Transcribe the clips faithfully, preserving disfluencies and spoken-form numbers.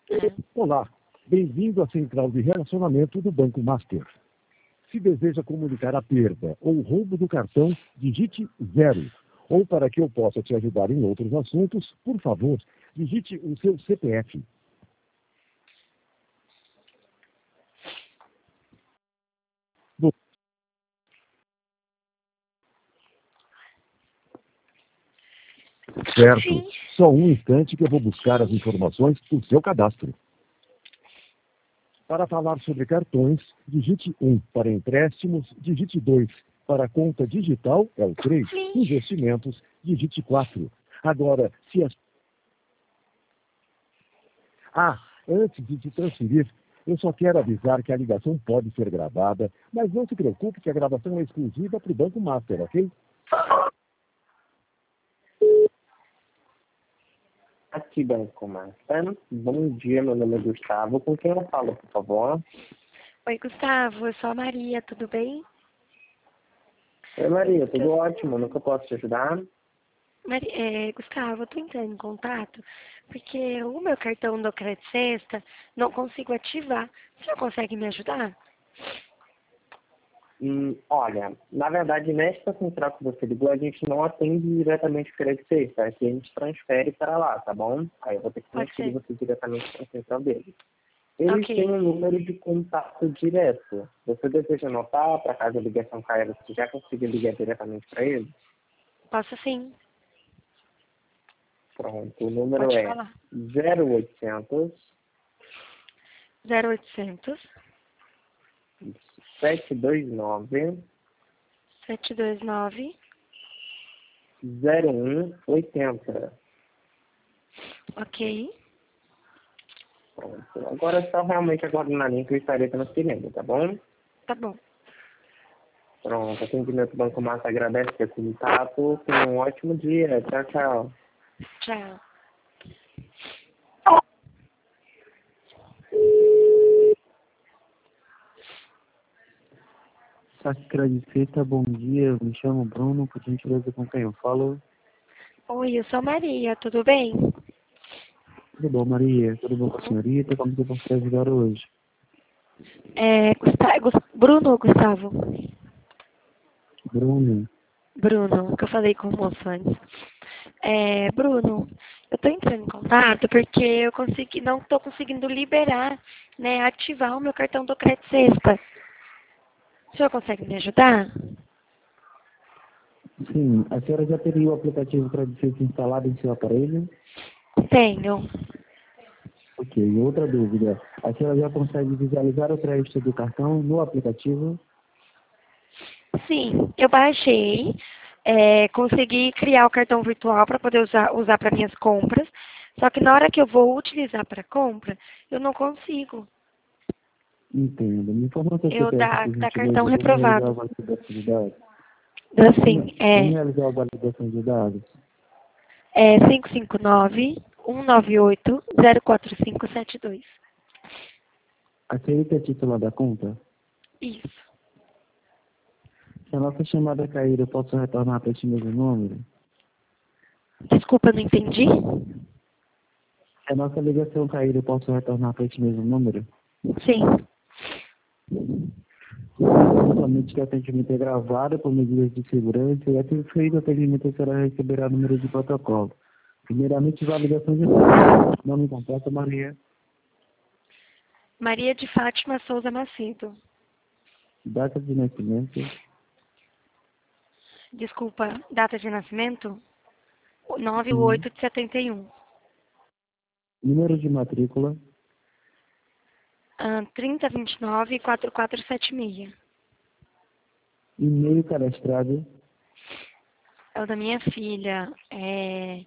É. Olá, bem-vindo à central de relacionamento do Banco Master. Se deseja comunicar a perda ou roubo do cartão, digite zero. Ou para que eu possa te ajudar em outros assuntos, por favor, digite o seu C P F. Certo. Sim. Só um instante que eu vou buscar as informações do seu cadastro. Para falar sobre cartões, digite um. Para empréstimos, digite dois. Para conta digital, é o três. Sim. Investimentos, digite quatro. Agora, se as... Ah, antes de te transferir, eu só quero avisar que a ligação pode ser gravada, mas não se preocupe que a gravação é exclusiva para o Banco Master, ok? Aqui, Banco Master. Bom dia, meu nome é Gustavo. Com quem eu falo, por favor? Oi, Gustavo, eu sou a Maria, tudo bem? Oi, Maria, tudo ótimo. Nunca posso te ajudar? Mari, é, Gustavo, eu tô entrando em contato porque o meu cartão do Crédito Sexta não consigo ativar. Você consegue me ajudar? Hum, olha, na verdade, nesta central que você ligou, a gente não atende diretamente o Crédito Sexta. Aqui a gente transfere para lá, tá bom? Aí eu vou ter que Pode transferir ser. você diretamente para a central deles. Eles Ok. têm um número de contato direto. Você deseja anotar, para caso a ligação caia, você já conseguir ligar diretamente para eles? Posso sim. Pronto, o número Pode é falar. zero oitocentos, zero oitocentos, sete dois nove, sete dois nove. zero um oito zero. Ok. Pronto. Agora é só realmente aguardar na linha que eu estarei transferindo, tá bom? Tá bom. Pronto, atendimento Banco Massa agradece esse contato. Tenha um ótimo dia. Tchau, tchau. Tchau. Sacra de Feta, bom dia, eu me chamo Bruno, por gentileza com quem eu falo? Oi, eu sou a Maria, tudo bem? Tudo bom, Maria? Tudo bom com a senhorita? Como que eu posso te ajudar hoje? É, Gusta- Gus- Bruno ou Gustavo? Bruno, Bruno, que eu falei com o moço antes. É, Bruno, eu tô entrando em contato porque eu consegui, não tô conseguindo liberar, né, ativar o meu cartão do Crédito Sexta. O senhor consegue me ajudar? sim, a senhora já teria o aplicativo para ser instalado em seu aparelho? Tenho. Ok, outra dúvida, a senhora já consegue visualizar o crédito do cartão no aplicativo? Sim, eu baixei, é, consegui criar o cartão virtual para poder usar, usar para minhas compras, só que na hora que eu vou utilizar para compra, eu não consigo. Entendo, me informa seu Eu C P F, dá, por dá cartão gentileza, vamos realizar a reprovado. validação de dados? Assim, Vamos, vamos é, realizar a validação de dados? é cinco cinco nove, um nove oito, zero quatro cinco sete dois. A senhorita é titular da conta? Isso. Se a nossa chamada cair, eu posso retornar para este mesmo número? Desculpa, não entendi. Se a nossa ligação cair, eu posso retornar para este mesmo número? Sim. Informo somente que o atendimento é gravado por medidas de segurança e assim feito o atendimento será receberá número de protocolo. Primeiramente, validação de dados. Nome completo, Maria. Maria de Fátima Souza Macedo. Data de nascimento. Desculpa, data de nascimento? nove Sim. oito de setenta e um. Número de matrícula. Ah, trinta vinte e nove, quatro quatro sete seis. E-mail cadastrado. É o da minha filha. É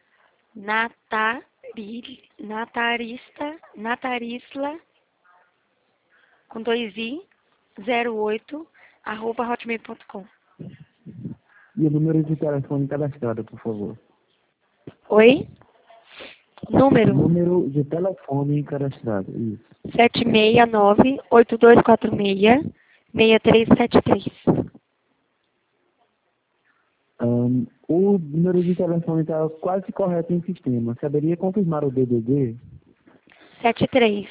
Natari, Natarista, Natarisla, com dois i, zero oito, arroba hotmail ponto com. E o número de telefone cadastrado, por favor. Oi? Número Número de telefone cadastrado. Isso. sete seis nove, oito dois quatro seis, seis três sete três. Um, o número de telefone está quase correto em sistema. Saberia confirmar o D D D? sete três.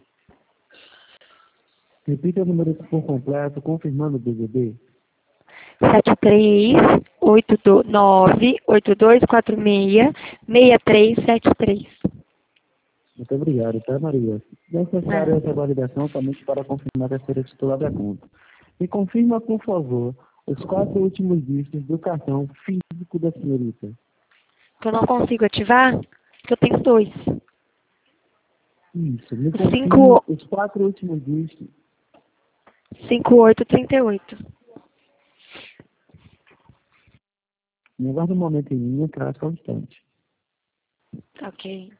Repita o número por completo, confirmando o B G B. sete três oito nove oito dois quatro seis seis três sete três. Muito obrigado, tá, Maria? Necessária essa validação somente para confirmar a ser a titular da conta. Me confirma, por favor, os quatro últimos dígitos do cartão físico da senhorita. Que eu não consigo ativar? Que eu tenho dois. Isso, me confirma Cinco... os quatro últimos dígitos. cinco oito três oito. Me aguarda um momento em linha, traz só um instante. Ok.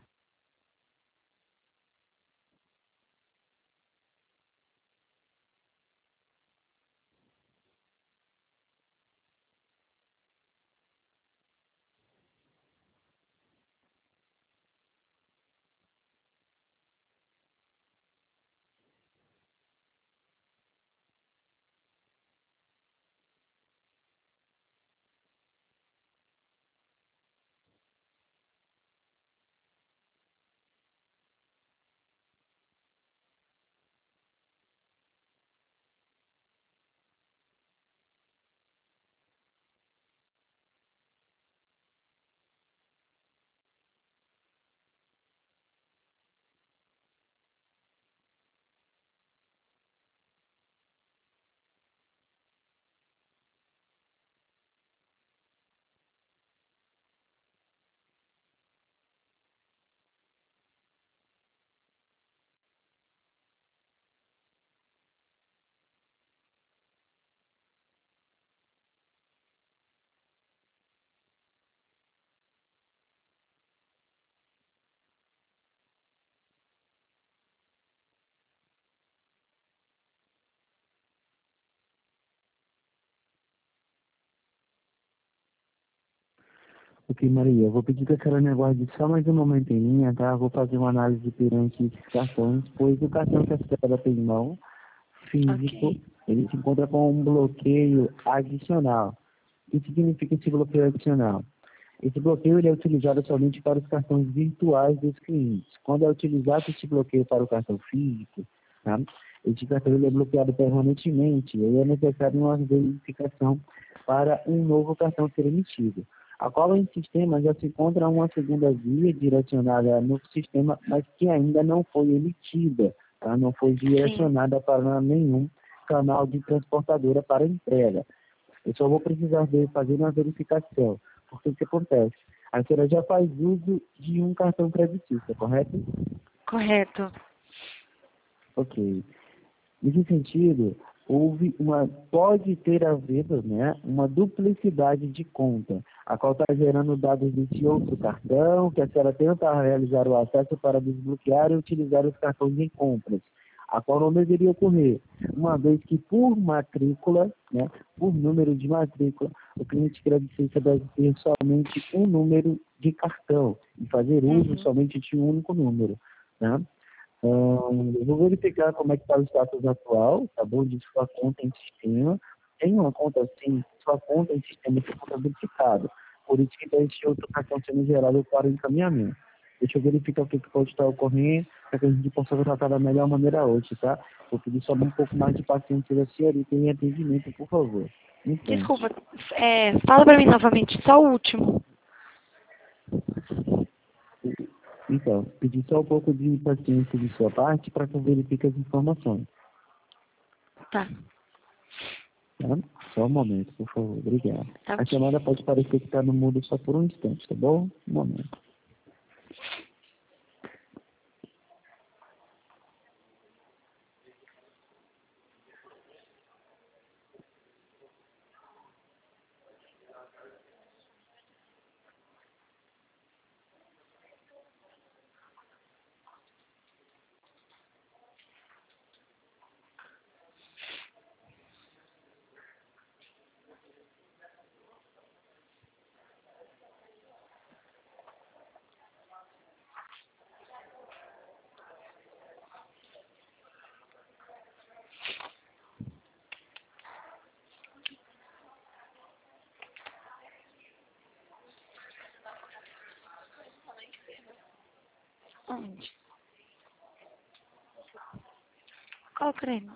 Ok, Maria, eu vou pedir que a senhora me aguarde só mais um momento em linha, tá? Eu vou fazer uma análise perante esses cartões, pois o cartão que a senhora tem em mão, físico, Ok. ele se encontra com um bloqueio adicional. O que significa esse bloqueio adicional? Esse bloqueio ele é utilizado somente para os cartões virtuais dos clientes. Quando é utilizado esse bloqueio para o cartão físico, tá? Esse cartão ele é bloqueado permanentemente e aí é necessário uma verificação para um novo cartão ser emitido. A qual em sistema já se encontra uma segunda via direcionada no sistema, mas que ainda não foi emitida, tá? Não foi direcionada para nenhum canal de transportadora para entrega. Eu só vou precisar de fazer uma verificação, porque o que acontece? A senhora já faz uso de um cartão creditista, correto? Correto. Ok. Nesse sentido, houve uma, pode ter havido, né, uma duplicidade de conta, a qual está gerando dados desse outro cartão, que a senhora tenta realizar o acesso para desbloquear e utilizar os cartões em compras, a qual não deveria ocorrer, uma vez que por matrícula, né, por número de matrícula, o cliente creditista deve ter somente um número de cartão e fazer uso Uhum. somente de um único número, né? Hum, eu vou verificar como é que está o status atual, tá bom, de sua conta em sistema. Tem uma conta assim, sua conta em sistema se conta verificada. Por isso que está esse outro cartão sendo gerado para o encaminhamento. Deixa eu verificar o que, que pode estar ocorrendo, para que a gente possa tratar da melhor maneira hoje, tá? Vou pedir só um pouco mais de paciência da senhorita em atendimento, por favor. Então, Desculpa. É, fala pra mim novamente, só o último. então, pedir só um pouco de paciência de sua parte para que eu verifique as informações. Tá. Tá? Só um momento, por favor. Obrigado. Tá A ok. chamada pode parecer que está no mudo só por um instante, tá bom? Um momento. Onde? Qual creme?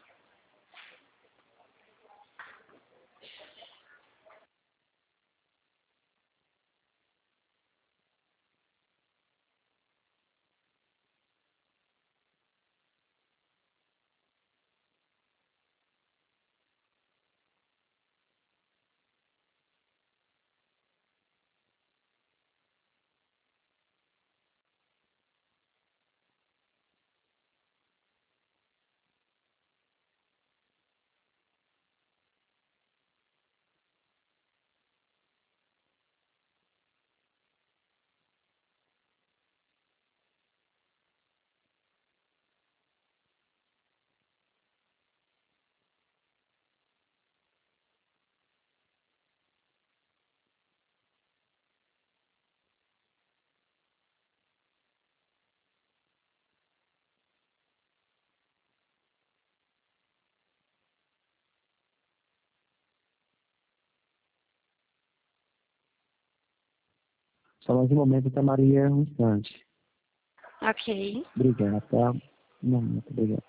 Só mais um momento, tá, Maria? Um instante. Ok. Obrigado, tá? Um momento, obrigado.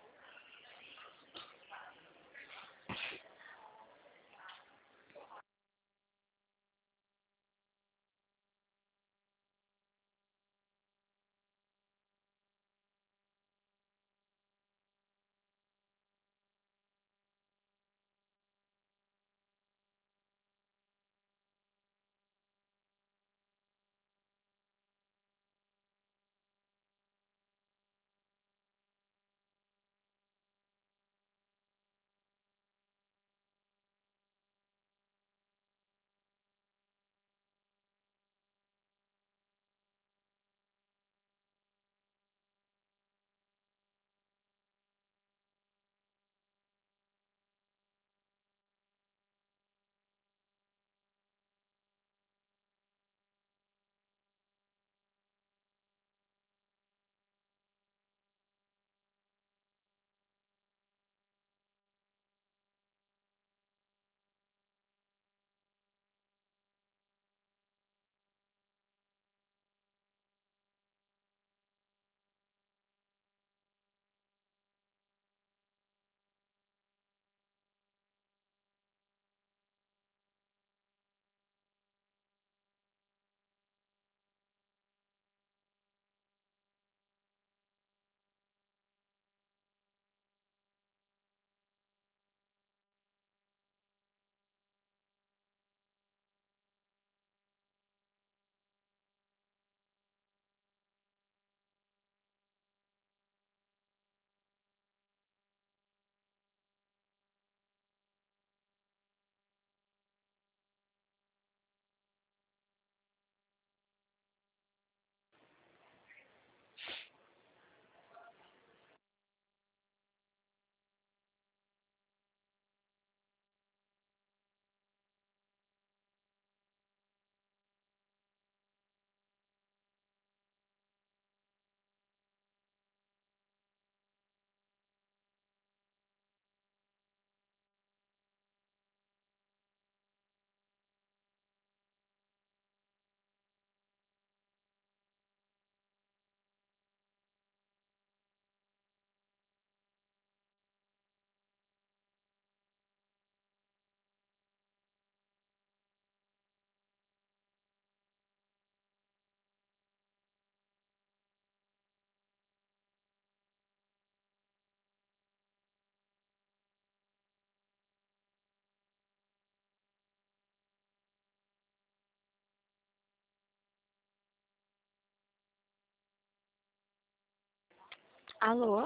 Alô?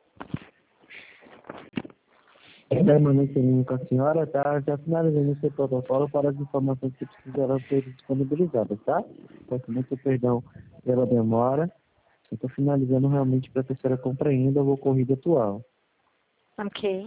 Permanecendo com a senhora, tá? Já finalizando esse protocolo para as informações que precisarão ser disponibilizadas, tá? Peço muito perdão pela demora. Estou finalizando realmente para que a senhora compreenda o ocorrido atual. Ok.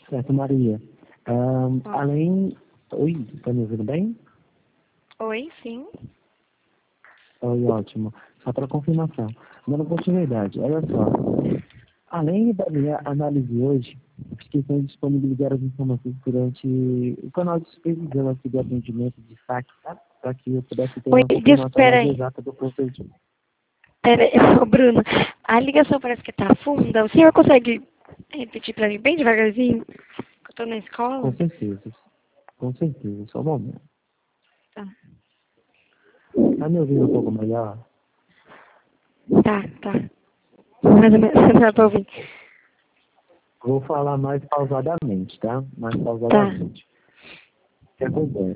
Certo, Maria. Ahn, Ó. além... Oi, está me ouvindo bem? Oi, sim. Oi, ótimo. Só para confirmação. Dando continuidade, olha só. Além da minha análise hoje, fiquei sem disponibilizar as informações durante o canal de supervisão aqui do atendimento de saque, tá? Para que eu pudesse ter Oi, uma diz, confirmação espera mais aí. exata do procedimento. Pera aí, ô, Bruno, a ligação parece que tá funda. O senhor consegue repetir pra mim bem devagarzinho? Que eu tô na escola. Com certeza. Com certeza. Só um momento. Tá, Tá me ouvindo um pouco melhor? tá. tá. Mais ou menos, dá pra ouvir. Vou falar mais pausadamente, tá? Mais Tá. pausadamente. O que acontece?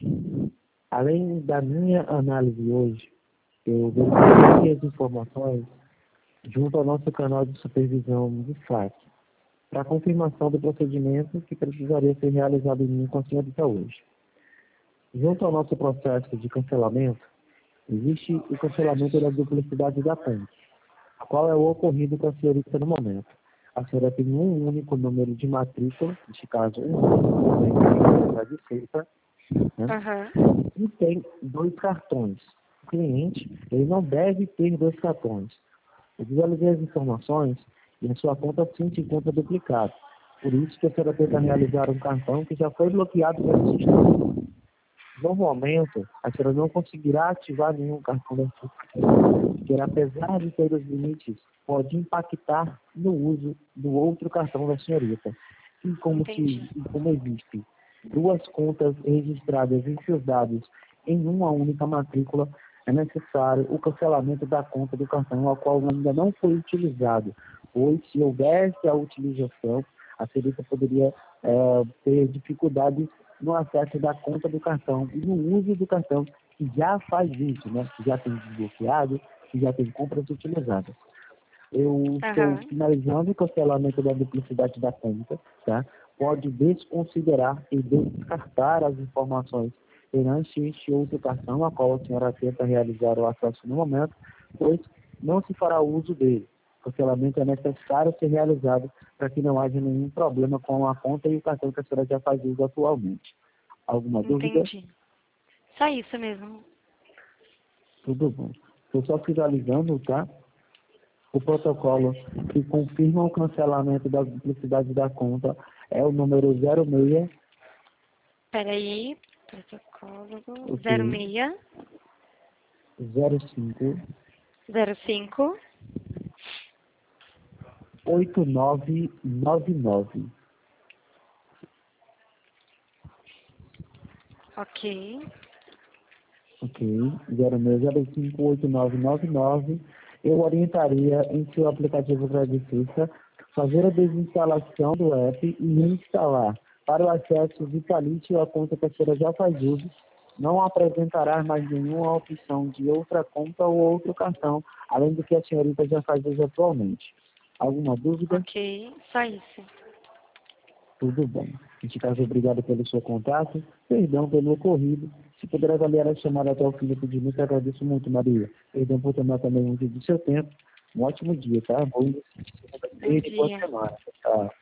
Além da minha análise hoje, eu verifiquei as informações junto ao nosso canal de supervisão de saque, para confirmação do procedimento que precisaria ser realizado em mim com a senhorita hoje. Junto ao nosso processo de cancelamento, existe o cancelamento da duplicidade da conta, a qual é o ocorrido com a senhorita no momento. A senhora tem um único número de matrícula, neste caso, um único número de feita, né? Aham. E tem dois cartões. O cliente, ele não deve ter dois cartões. Eu visualizei as informações e a sua conta sim se encontra duplicada. Por isso que a senhora tenta realizar um cartão que já foi bloqueado pelo sistema. No momento, a senhora não conseguirá ativar nenhum cartão da sua, porque apesar de ter os limites, pode impactar no uso do outro cartão da senhorita. E como, se, e como existe duas contas registradas em seus dados em uma única matrícula, é necessário o cancelamento da conta do cartão ao qual ainda não foi utilizado, pois se houvesse a utilização, a senhorita poderia é, ter dificuldades no acesso da conta do cartão e no uso do cartão que já faz uso, né? Que já tem desbloqueado, que já tem compras utilizadas. Eu estou Aham. finalizando o cancelamento da duplicidade da conta, tá? Pode desconsiderar e descartar as informações perante este outro cartão, a qual a senhora tenta realizar o acesso no momento, pois não se fará uso dele. O cancelamento é necessário ser realizado para que não haja nenhum problema com a conta e o cartão que a senhora já faz uso atualmente. Alguma dúvida? Entendi. Só isso mesmo. Tudo bom. Estou só finalizando, tá? O protocolo que confirma o cancelamento da duplicidade da conta é o número zero seis. Peraí. Protocolo Ok. zero seis zero cinco zero cinco oito nove nove nove. Ok. Ok. zero seis zero cinco oito nove nove nove. Eu orientaria em seu aplicativo Credifícia fazer a desinstalação do app e reinstalar. Para o acesso vitalício à conta que a senhora já faz uso, não apresentará mais nenhuma opção de outra conta ou outro cartão, além do que a senhorita já faz uso atualmente. Alguma dúvida? Ok. Só isso. Tudo bem. Neste caso, obrigado pelo seu contato, perdão pelo ocorrido. Se puder avaliar a chamada até o fim do pedido, eu agradeço muito, Maria. Perdão por tomar também muito do seu tempo. Um ótimo dia, tá? Bom Bom dia e boa dia. semana. Tchau.